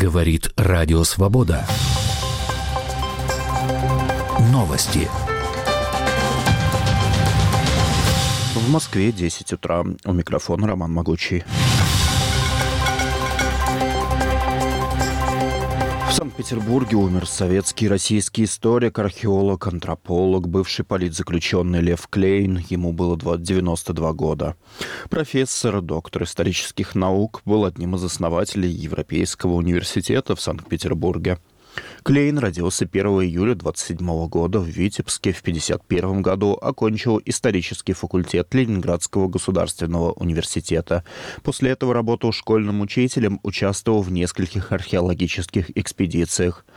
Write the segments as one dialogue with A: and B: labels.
A: Говорит Радио Свобода. Новости.
B: В Москве 10 утра. У микрофона Роман Могучий. В Санкт-Петербурге умер советский и российский историк, археолог, антрополог, бывший политзаключенный Лев Клейн. Ему было 92 года. Профессор, доктор исторических наук, был одним из основателей Европейского университета в Санкт-Петербурге. Клейн родился 1 июля 1927 года в Витебске. В 1951 году окончил исторический факультет Ленинградского государственного университета. После этого работал школьным учителем, участвовал в нескольких археологических экспедициях.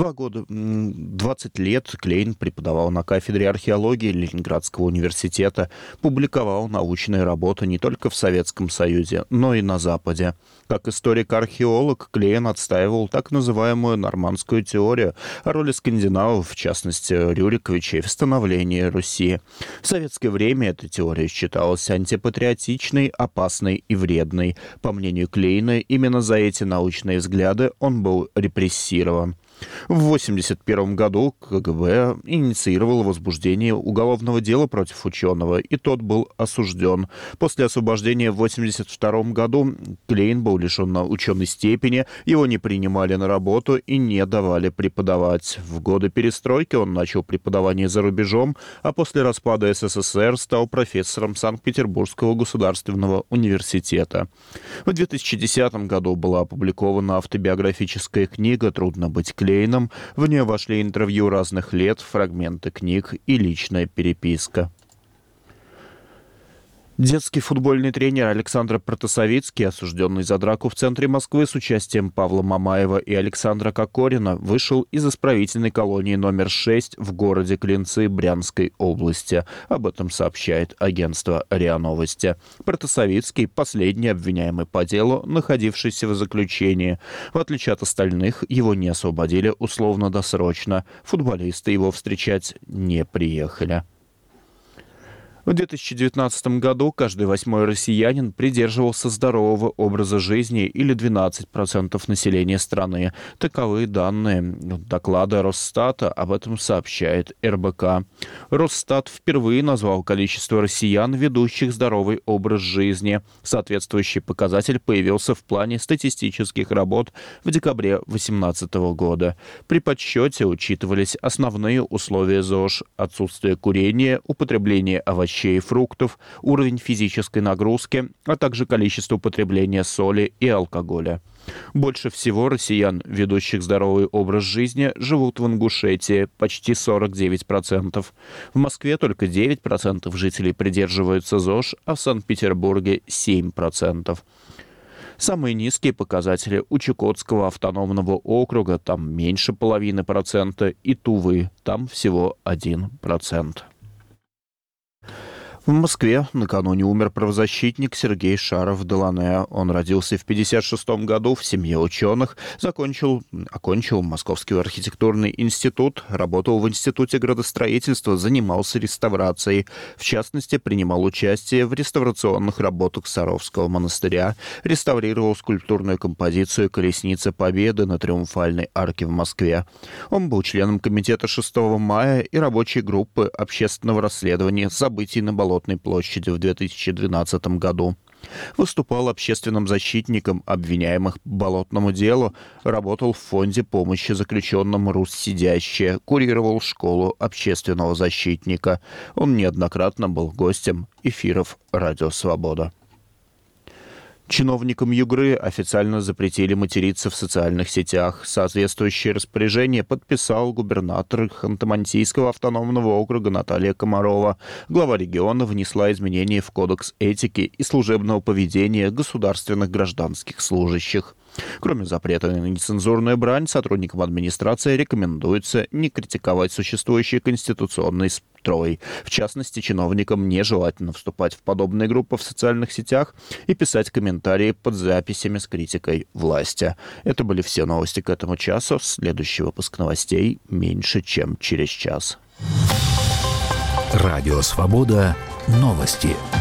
B: 20 лет Клейн преподавал на кафедре археологии Ленинградского университета, публиковал научные работы не только в Советском Союзе, но и на Западе. Как историк-археолог, Клейн отстаивал так называемую нормандскую теорию о роли скандинавов, в частности Рюриковичей, в становлении Руси. В советское время эта теория считалась антипатриотичной, опасной и вредной. По мнению Клейна, именно за эти научные взгляды он был репрессирован. В 1981 году КГБ инициировало возбуждение уголовного дела против ученого, и тот был осужден. После освобождения в 1982 году Клейн был лишен ученой степени, его не принимали на работу и не давали преподавать. В годы перестройки он начал преподавание за рубежом, а после распада СССР стал профессором Санкт-Петербургского государственного университета. В 2010 году была опубликована автобиографическая книга «Трудно быть Клейном». В нее вошли интервью разных лет, фрагменты книг и личная переписка. Детский футбольный тренер Александр Протасовицкий, осужденный за драку в центре Москвы с участием Павла Мамаева и Александра Кокорина, вышел из исправительной колонии номер 6 в городе Клинцы Брянской области. Об этом сообщает агентство РИА Новости. Протасовицкий – последний обвиняемый по делу, находившийся в заключении. В отличие от остальных, его не освободили условно-досрочно. Футболисты его встречать не приехали. В 2019 году каждый 8-й россиянин придерживался здорового образа жизни, или 12% населения страны. Таковы данные доклада Росстата, об этом сообщает РБК. Росстат впервые назвал количество россиян, ведущих здоровый образ жизни. Соответствующий показатель появился в плане статистических работ в декабре 2018 года. При подсчете учитывались основные условия ЗОЖ: отсутствие курения, употребление овощей и фруктов, уровень физической нагрузки, а также количество потребления соли и алкоголя. Больше всего россиян, ведущих здоровый образ жизни, живут в Ингушетии, почти 49%. В Москве только 9% жителей придерживаются ЗОЖ, а в Санкт-Петербурге 7%. Самые низкие показатели у Чукотского автономного округа, там меньше 0,5%, и Тувы, там всего 1%. В Москве накануне умер правозащитник Сергей Шаров-Делане. Он родился в 1956 году в семье ученых, окончил Московский архитектурный институт, работал в Институте градостроительства, занимался реставрацией. В частности, принимал участие в реставрационных работах Саровского монастыря, реставрировал скульптурную композицию «Колесница Победы» на Триумфальной арке в Москве. Он был членом комитета 6 мая и рабочей группы общественного расследования событий на Болотной площади в 2012 году. Выступал общественным защитником обвиняемых по болотному делу, работал в фонде помощи заключенным «Русь-сидящая», курировал школу общественного защитника. Он неоднократно был гостем эфиров «Радио Свобода». Чиновникам Югры официально запретили материться в социальных сетях. Соответствующее распоряжение подписал губернатор Ханты-Мансийского автономного округа Наталья Комарова. Глава региона внесла изменения в Кодекс этики и служебного поведения государственных гражданских служащих. Кроме запрета на нецензурную брань, сотрудникам администрации рекомендуется не критиковать существующий конституционный строй. В частности, чиновникам нежелательно вступать в подобные группы в социальных сетях и писать комментарии под записями с критикой власти. Это были все новости к этому часу. Следующий выпуск новостей меньше, чем через час.
A: Радио Свобода. Новости.